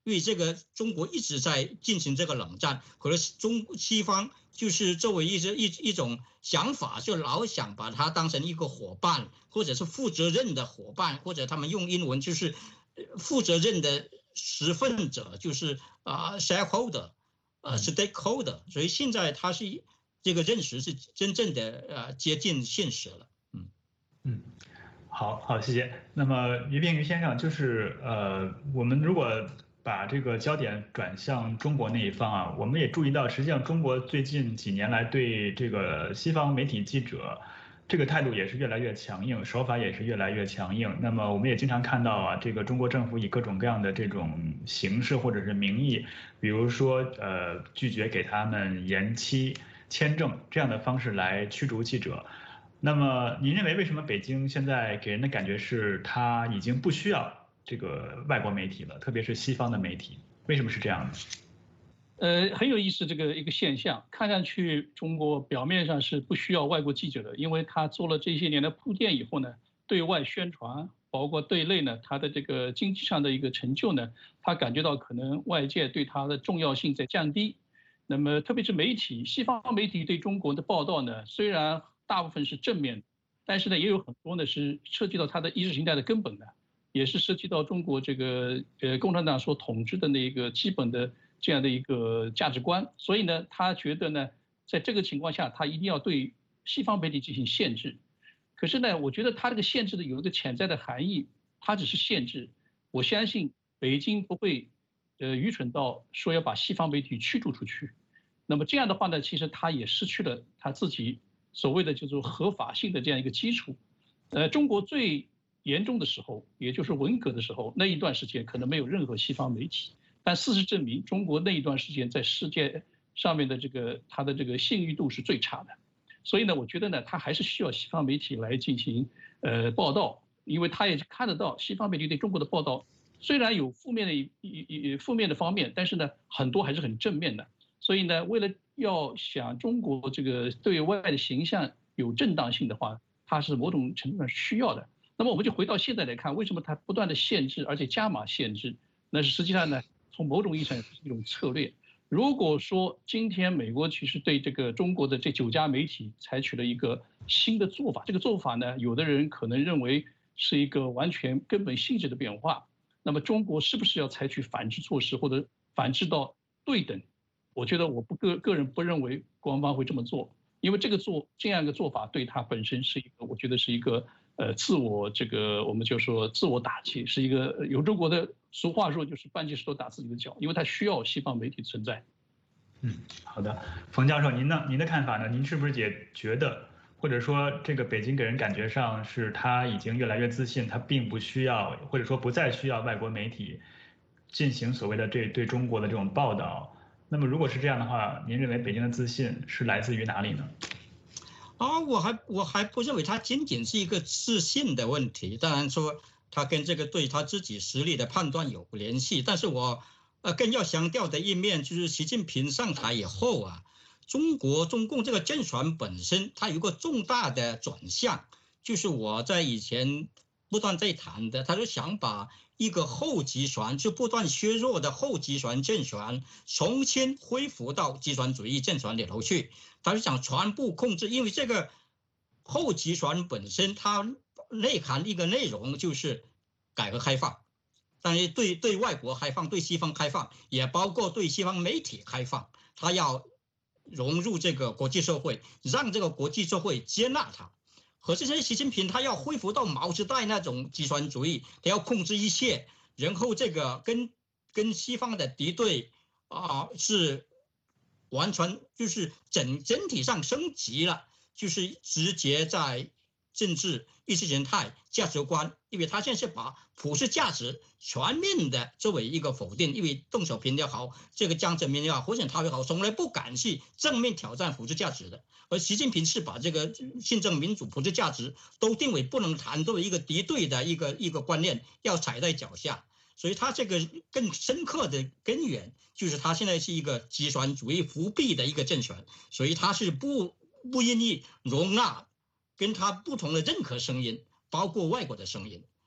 因为这个中国一直在进行这个冷战，可能中西方就是作为一一一种想法，就老想把它当成一个伙伴，或者是负责任的伙伴，或者他们用英文就是负责任的持份者，就是啊、呃、shareholder， 呃 stakeholder， 所以现在它是这个认识是真正的呃接近现实了。嗯嗯。好好，谢谢。那么于冰于先生，就是呃，我们如果把这个焦点转向中国那一方啊，我们也注意到，实际上中国最近几年来对这个西方媒体记者这个态度也是越来越强硬，手法也是越来越强硬。那么我们也经常看到啊，这个中国政府以各种各样的这种形式或者是名义，比如说呃拒绝给他们延期签证这样的方式来驱逐记者。那么您认为为什么北京现在给人的感觉是它已经不需要这个外国媒体了，特别是西方的媒体，为什么是这样的？ 呃，很有意思这个一个现象，看上去中国表面上是不需要外国记者的，因为他做了这些年的铺垫以后呢，对外宣传，包括对内呢，他的这个经济上的一个成就呢，他感觉到可能外界对他的重要性在降低。那么特别是媒体，西方媒体对中国的报道呢，虽然大部分是正面，但是呢，也有很多呢是涉及到它的意识形态的根本的，也是涉及到中国这个呃共产党所统治的那个基本的这样的一个价值观。所以呢，他觉得呢，在这个情况下，他一定要对西方媒体进行限制。可是呢，我觉得他这个限制的有一个潜在的含义，它只是限制。我相信北京不会呃愚蠢到说要把西方媒体驱逐出去。那么这样的话呢，其实他也失去了他自己所谓的就是合法性的这样一个基础。呃，中国最严重的时候，也就是文革的时候，那一段时间可能没有任何西方媒体，但事实证明，中国那一段时间在世界上面的这个它的这个信誉度是最差的。所以呢，我觉得呢，它还是需要西方媒体来进行呃报道，因为他也看得到西方媒体对中国的报道虽然有负面的一一负面的方面，但是呢，很多还是很正面的。所以呢，为了要想中国这个对外的形象有正当性的话，它是某种程度上需要的。那么我们就回到现在来看，为什么它不断的限制，而且加码限制？那是实际上呢，从某种意义上是一种策略。如果说今天美国其实对这个中国的这九家媒体采取了一个新的做法，这个做法呢，有的人可能认为是一个完全根本性质的变化。那么中国是不是要采取反制措施，或者反制到对等？我觉得我不个个人不认为国防方会这么做，因为这个做这样一个做法对他本身是一个，我觉得是一个呃自我这个我们就说自我打击，是一个有中国的俗话说就是搬起石头打自己的脚，因为他需要西方媒体存在。 嗯，好的，冯教授，您呢？您的看法呢？您是不是也觉得，或者说这个北京给人感觉上是他已经越来越自信，他并不需要，或者说不再需要外国媒体进行所谓的这对中国的这种报道？那么如果是这样的话，您认为北京的自信是来自于哪里呢？ 啊，我还我还不认为它仅仅是一个自信的问题，当然说它跟这个对他自己实力的判断有联系，但是我呃更要强调的一面就是习近平上台以后啊，中国中共这个政权本身它有一个重大的转向，就是我在以前不断在谈的，他就想把一个后集权就不断削弱的后集权政权重新恢复到集权主义政权里头去，他就想全部控制，因为这个后集权本身它内涵一个内容就是改革开放，但是对对外国开放，对西方开放，也包括对西方媒体开放，他要融入这个国际社会，让这个国际社会接纳他。可是现在习近平他要恢复到毛时代那种集权主义，他要控制一切，然后这个跟跟西方的敌对啊、呃、是完全就是整整体上升级了，就是直接在政治意识形态价值观，因为他现在是把普世价值全面的作为一个否定，因为邓小平也好，这个江泽民也好，胡锦涛也好，从来不敢去正面挑战普世价值的。而习近平是把这个宪政民主普世价值都定为不能谈，作为一个敌对的一个一个观念，要踩在脚下。所以他这个更深刻的根源就是他现在是一个集权主义复辟的一个政权，所以他是不不愿意容纳跟他不同的任何声音，包括外国的声音。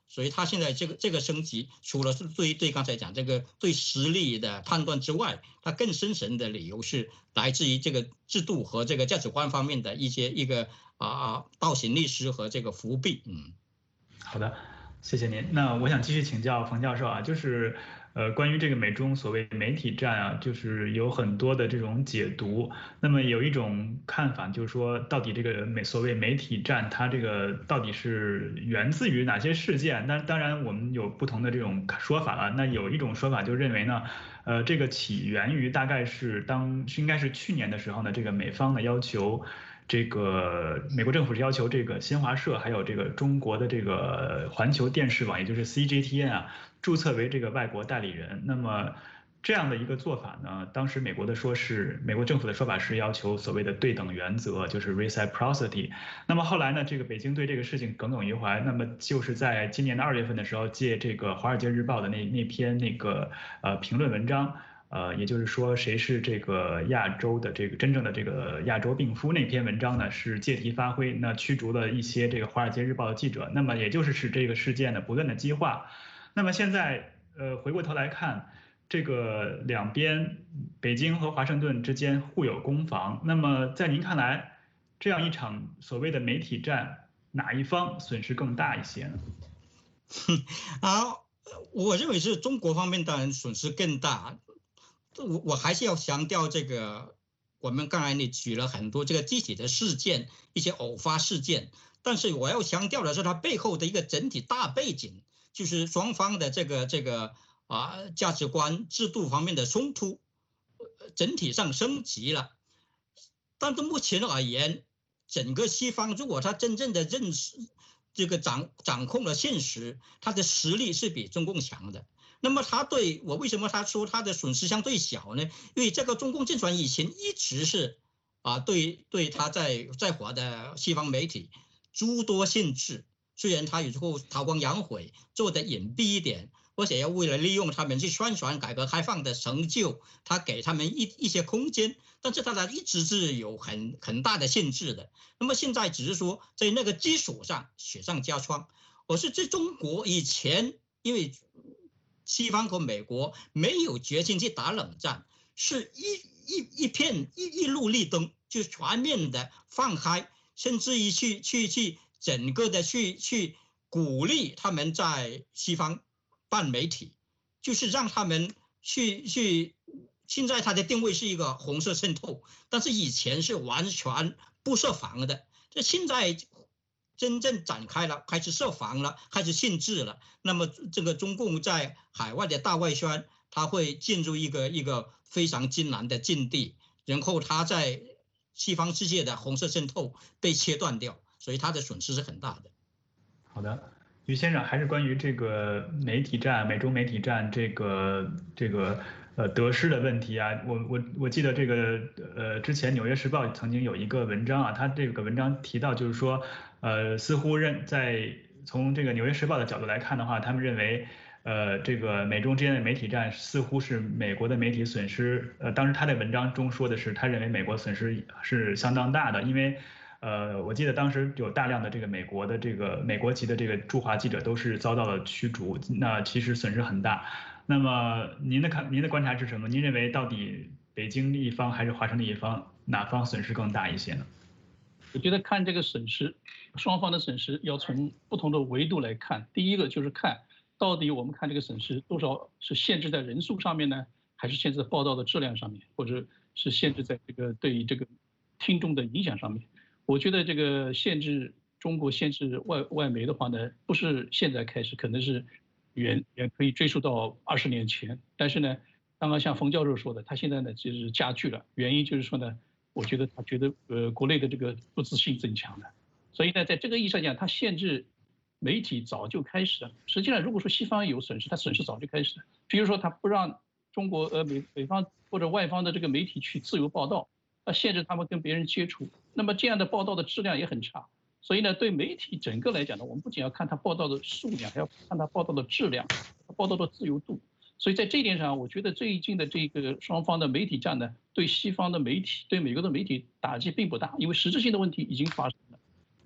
所以他现在这个这个升级，除了是对对刚才讲这个对实力的判断之外，它更深层的理由是来自于这个制度和这个价值观方面的一些一个啊倒行逆施和这个伏笔。嗯， 好的，谢谢您。那我想继续请教冯教授啊，就是呃关于这个美中所谓媒体战啊，就是有很多的这种解读。那么有一种看法就是说，到底这个美所谓媒体战，它这个到底是源自于哪些事件？那当然我们有不同的这种说法了。那有一种说法就认为呢，呃，这个起源于大概是当应该是去年的时候呢，这个美方呢要求。这个美国政府是要求这个新华社还有这个中国的这个环球电视网，也就是 C G T N 啊，注册为这个外国代理人。那么这样的一个做法呢，当时美国的说是美国政府的说法是要求所谓的对等原则，就是 reciprocity。那么后来呢，这个北京对这个事情耿耿于怀，那么就是在今年的二月份的时候，借这个《华尔街日报》的那那篇那个呃评论文章。呃，也就是说，谁是这个亚洲的这个真正的这个亚洲病夫？那篇文章呢是借题发挥，那驱逐了一些这个《华尔街日报》的记者，那么也就是使这个事件呢不断的激化。那么现在，呃，回过头来看，这个两边北京和华盛顿之间互有攻防。那么在您看来，这样一场所谓的媒体战，哪一方损失更大一些呢？ 啊，我认为是中国方面当然损失更大。我我还是要强调这个，我们刚才你举了很多这个具体的事件，一些偶发事件，但是我要强调的是它背后的一个整体大背景，就是双方的这个这个啊价值观、制度方面的冲突，整体上升级了。但是目前而言，整个西方如果他真正的认识这个掌掌控了现实，他的实力是比中共强的。那么他对我为什么他说他的损失相对小呢？因为这个中共政权以前一直是啊对对他在在华的西方媒体诸多限制，虽然他有时候韬光养晦，做得隐蔽一点，而且要为了利用他们去宣传改革开放的成就，他给他们一一些空间，但是他呢一直是有很很大的限制的。那么现在只是说在那个基础上雪上加霜。我是在中国以前，因为西方和美国没有决心去打冷战，是一一一片一一路绿灯，就全面的放开，甚至于去去去整个的去去鼓励他们在西方办媒体，就是让他们去去。现在它的定位是一个红色渗透，但是以前是完全不设防的，这现在真正展开了，开始设防了，开始限制了。那么这个中共在海外的大外宣，它会进入一个一个非常艰难的境地，然后它在西方世界的红色渗透被切断掉，所以它的损失是很大的。 好的，于先生，还是关于这个媒体战、美中媒体战这个这个呃得失的问题啊，我我我记得这个呃之前《纽约时报》曾经有一个文章啊，它这个文章提到就是说。呃，似乎认在从这个《纽约时报》的角度来看的话，他们认为，呃，这个美中之间的媒体战似乎是美国的媒体损失。呃，当时他在文章中说的是，他认为美国损失是相当大的，因为，呃，我记得当时有大量的这个美国的这个美国籍的这个驻华记者都是遭到了驱逐，那其实损失很大。那么您的看，您的观察是什么？您认为到底北京一方还是华盛顿一方，哪方损失更大一些呢？ 我觉得看这个损失，双方的损失要从不同的维度来看。第一个就是看到底我们看这个损失多少是限制在人数上面呢，还是限制在报道的质量上面，或者是限制在这个对于这个听众的影响上面。我觉得这个限制中国限制外外媒的话呢，不是现在开始，可能是远也可以追溯到二十年前。但是呢，刚刚像冯教授说的，他现在呢就是加剧了，原因就是说呢。我觉得他觉得呃国内的这个不自信增强了，所以呢，在这个意义上讲，他限制媒体早就开始了。实际上，如果说西方有损失，他损失早就开始了。比如说，他不让中国呃美北方或者外方的这个媒体去自由报道，他限制他们跟别人接触，那么这样的报道的质量也很差。所以呢，对媒体整个来讲呢，我们不仅要看他报道的数量，还要看他报道的质量，报道的自由度。所以在这一点上，我觉得最近的这个双方的媒体战呢，对西方的媒体、对美国的媒体打击并不大，因为实质性的问题已经发生了。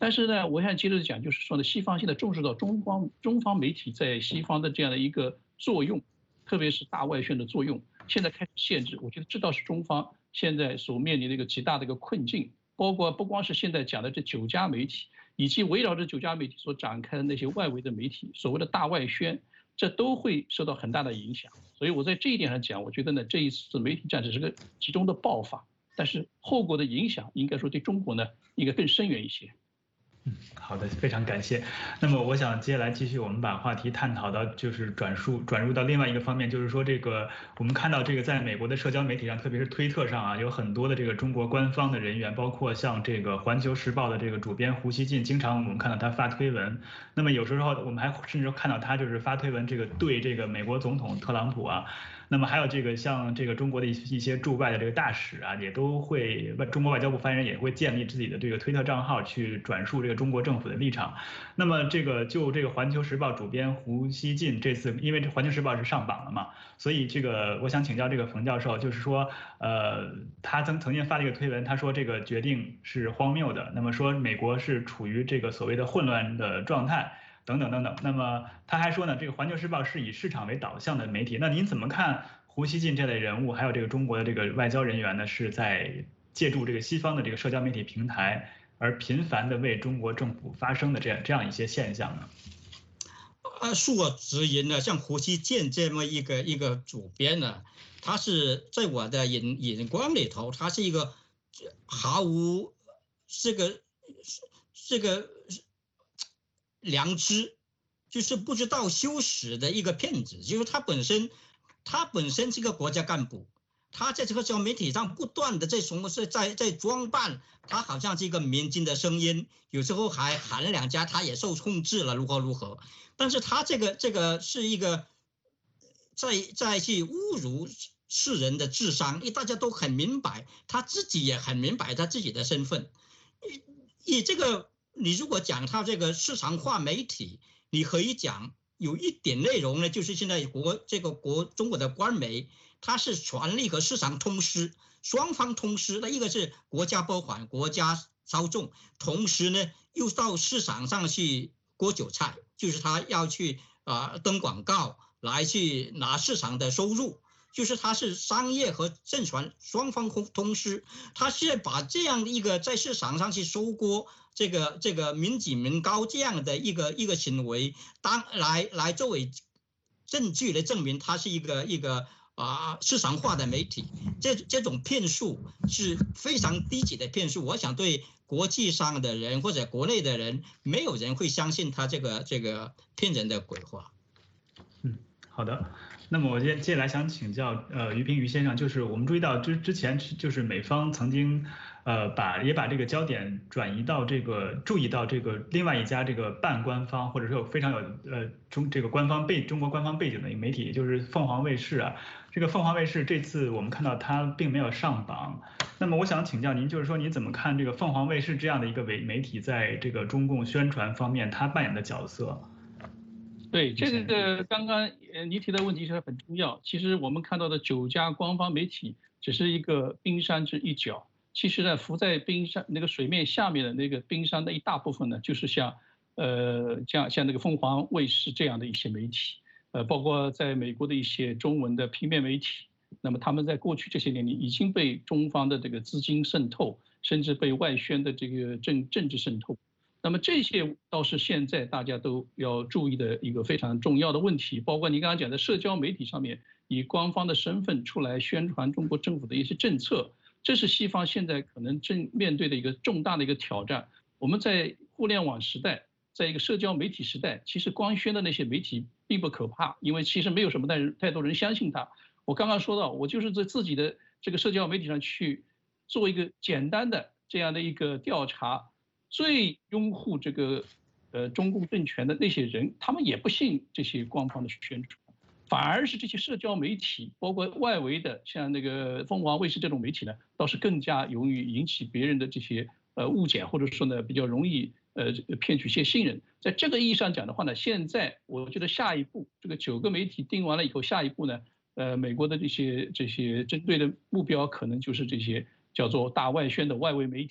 但是呢，我想接着讲，就是说呢，西方现在重视到中方中方媒体在西方的这样的一个作用，特别是大外宣的作用，现在开始限制。我觉得这倒是中方现在所面临的一个极大的一个困境，包括不光是现在讲的这九家媒体，以及围绕着九家媒体所展开的那些外围的媒体，所谓的大外宣，这都会受到很大的影响。所以我在这一点上讲，我觉得呢，这一次媒体战只是个其中的爆发，但是后果的影响应该说对中国呢应该更深远一些。 嗯，好的，非常感谢。那么我想接下来继续，我们把话题探讨到就是转述转入到另外一个方面，就是说这个我们看到这个在美国的社交媒体上，特别是推特上啊，有很多的这个中国官方的人员，包括像这个《环球时报》的这个主编胡锡进，经常我们看到他发推文。那么有时候我们还甚至看到他就是发推文，这个对这个美国总统特朗普啊。那么还有这个像这个中国的一些驻外的这个大使啊，也都会中国外交部发言人也会建立自己的这个推特账号去转述这个中国政府的立场。那么这个就这个《环球时报》主编胡锡进这次，因为这《环球时报》是上榜了嘛，所以这个我想请教这个冯教授，就是说，呃，他曾曾经发了一个推文，他说这个决定是荒谬的，那么说美国是处于这个所谓的混乱的状态。等等等等，那么他还说呢，这个《环球时报》是以市场为导向的媒体。那您怎么看胡锡进这类人物，还有这个中国的这个外交人员呢，是在借助这个西方的这个社交媒体平台，而频繁的为中国政府发声的这样这样一些现象呢？ 啊，恕我直言呢，像胡锡进这么一个一个主编呢，他是在我的眼眼光里头，他是一个毫无这个这个。良知，就是不知道羞耻的一个骗子。就是他本身，他本身是个国家干部，他在这个社交媒体上不断的在什么是在在装扮，他好像是一个民间的声音，有时候还喊两家，他也受控制了，如何如何。但是他这个这个是一个在在去侮辱世人的智商，因为大家都很明白，他自己也很明白他自己的身份。以这个。你如果讲他这个市场化媒体，你可以讲有一点内容呢，就是现在国这个国中国的官媒，它是权力和市场通吃，双方通吃。那一个是国家拨款、国家操纵，同时呢又到市场上去割韭菜，就是他要去啊、呃、登广告来去拿市场的收入。就是它是商业和政权双方通吃，它是把这样一个在市场上去收割这个这个民脂民膏这样的一个一个行为，当来来作为证据来证明它是一个一个啊市场化的媒体，这这种骗术是非常低级的骗术。我想对国际上的人或者国内的人，没有人会相信他这个这个骗人的鬼话。 嗯，好的。那么我接接下来想请教呃于平于先生，就是我们注意到之之前就是美方曾经呃把也把这个焦点转移到这个注意到这个另外一家这个半官方或者说有非常有呃中这个官方背中国官方背景的一个媒体，也就是凤凰卫视啊。这个凤凰卫视这次我们看到它并没有上榜，那么我想请教您，就是说您怎么看这个凤凰卫视这样的一个媒媒体在这个中共宣传方面它扮演的角色？ 对，这个刚刚呃你提的问题是很重要。其实我们看到的九家官方媒体只是一个冰山之一角，其实呢，浮在冰山那个水面下面的那个冰山的一大部分呢，就是像呃像像那个凤凰卫视这样的一些媒体，呃，包括在美国的一些中文的平面媒体。那么他们在过去这些年里已经被中方的这个资金渗透，甚至被外宣的这个政政治渗透。那么这些倒是现在大家都要注意的一个非常重要的问题，包括你刚刚讲的社交媒体上面以官方的身份出来宣传中国政府的一些政策，这是西方现在可能正面对的一个重大的一个挑战。我们在互联网时代，在一个社交媒体时代，其实官宣的那些媒体并不可怕，因为其实没有什么太太多人相信它。我刚刚说到，我就是在自己的这个社交媒体上去做一个简单的这样的一个调查。最拥护这个呃中共政权的那些人，他们也不信这些官方的宣传，反而是这些社交媒体，包括外围的像那个凤凰卫视这种媒体呢，倒是更加容易引起别人的这些呃误解，或者说呢比较容易呃骗取一些信任。在这个意义上讲的话呢，现在我觉得下一步这个九个媒体定完了以后，下一步呢，呃美国的这些这些针对的目标可能就是这些叫做大外宣的外围媒体。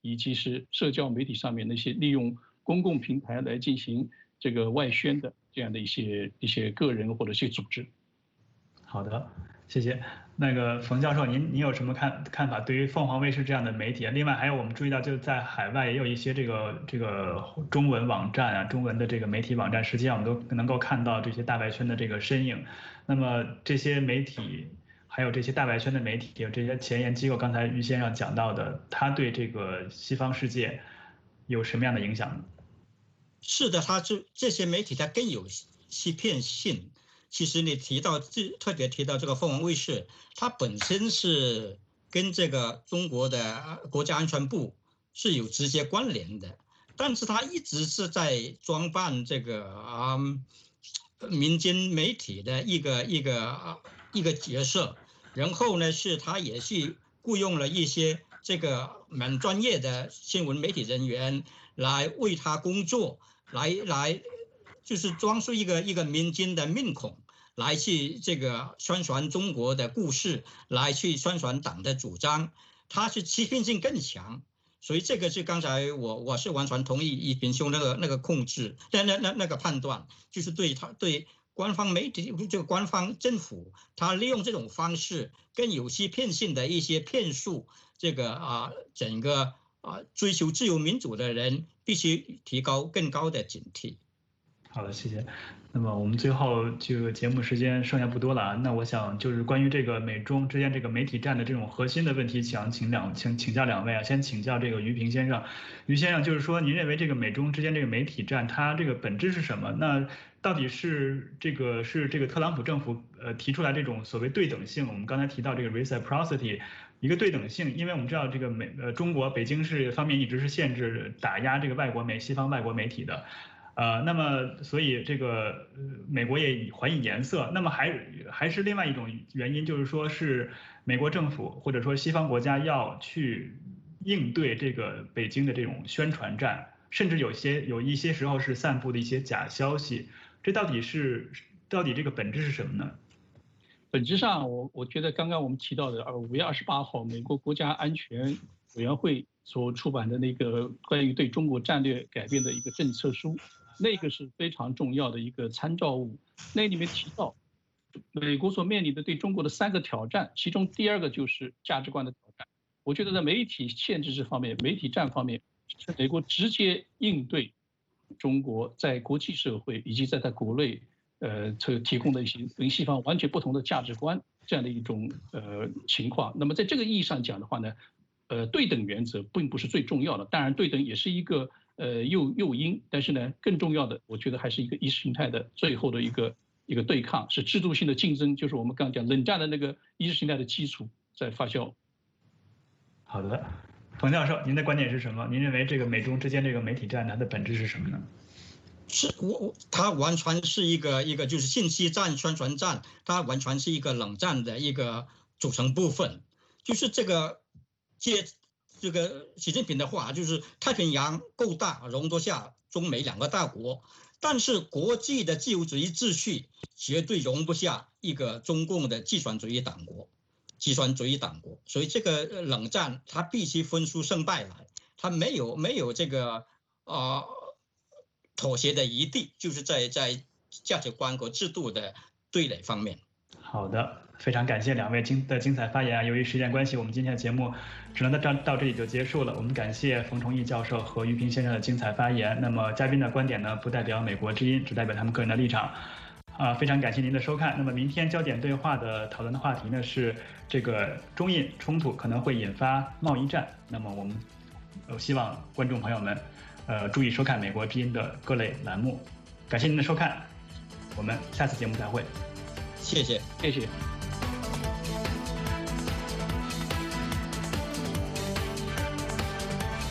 以及是社交媒体上面那些利用公共平台来进行这个外宣的这样的一些一些个人或者一些组织。 好的，谢谢。那个冯教授，您您有什么看看法？对于凤凰卫视这样的媒体，另外还有我们注意到，就在海外也有一些这个这个中文网站啊，中文的这个媒体网站，实际上我们都能够看到这些大外宣的这个身影。那么这些媒体，还有这些大外宣的媒体，有这些前沿机构，刚才于先生讲到的，它对这个西方世界有什么样的影响呢？ 是的，它这这些媒体它更有欺骗性。其实你提到，特别提到这个凤凰卫视，它本身是跟这个中国的国家安全部是有直接关联的，但是它一直是在装扮这个啊、嗯、民间媒体的一个一个、啊、一个角色，然后呢是它也是雇佣了一些这个蛮专业的新闻媒体人员来为他工作，来来就是装出一个一个民间的面孔。来去这个宣传中国的故事，来去宣传党的主张，它是欺骗性更强，所以这个是刚才我我是完全同意一平兄那个那个控制，那那那那个判断，就是对他对官方媒体这个官方政府，他利用这种方式更有欺骗性的一些骗术，这个啊整个啊追求自由民主的人必须提高更高的警惕。 好的，谢谢。那么我们最后这个节目时间剩下不多了啊，那我想就是关于这个美中之间这个媒体战的这种核心的问题，想请两请请教两位啊，先请教这个于平先生。于先生，就是说您认为这个美中之间这个媒体战，它这个本质是什么？那到底是这个是这个特朗普政府呃提出来这种所谓对等性？我们刚才提到这个 reciprocity。一个对等性，因为我们知道这个美呃中国北京市方面一直是限制打压这个外国媒西方外国媒体的。呃，那么所以这个美国也还以颜色，那么还还是另外一种原因，就是说是美国政府或者说西方国家要去应对这个北京的这种宣传战，甚至有些有一些时候是散布的一些假消息，这到底是到底这个本质是什么呢？ 本质上，我我觉得刚刚我们提到的，呃，五月二十八号，美国国家安全委员会所出版的那个关于对中国战略改变的一个政策书。那个是非常重要的一个参照物，那里面提到，美国所面临的对中国的三个挑战，其中第二个就是价值观的挑战。我觉得在媒体限制这方面，媒体战方面，是美国直接应对中国在国际社会以及在它国内，呃，这提供的一些跟西方完全不同的价值观这样的一种呃情况。那么在这个意义上讲的话呢，呃，对等原则并不是最重要的，当然对等也是一个。呃，诱诱因，但是呢，更重要的，我觉得还是一个意识形态的最后的一个一个对抗，是制度性的竞争，就是我们刚刚讲冷战的那个意识形态的基础在发酵。 好的，冯教授，您的观点是什么？您认为这个美中之间这个媒体战它的本质是什么呢？ 是我，它完全是一个一个就是信息战、宣传战，它完全是一个冷战的一个组成部分，就是这个借。这个习近平的话就是太平洋够大，容得下中美两个大国，但是国际的自由主义秩序绝对容不下一个中共的极权主义党国，极权主义党国。所以这个冷战它必须分出胜败来，它没有没有这个呃妥协的余地，就是在在价值观和制度的对垒方面。 好的，非常感谢两位精的精彩发言啊！由于时间关系，我们今天的节目只能到到这里就结束了。我们感谢冯崇义教授和于平先生的精彩发言。那么嘉宾的观点呢，不代表美国之音，只代表他们个人的立场。啊，非常感谢您的收看。那么明天焦点对话的讨论的话题呢是这个中印冲突可能会引发贸易战。那么我们呃希望观众朋友们呃注意收看美国之音的各类栏目。感谢您的收看，我们下次节目再会。 谢谢， 谢谢。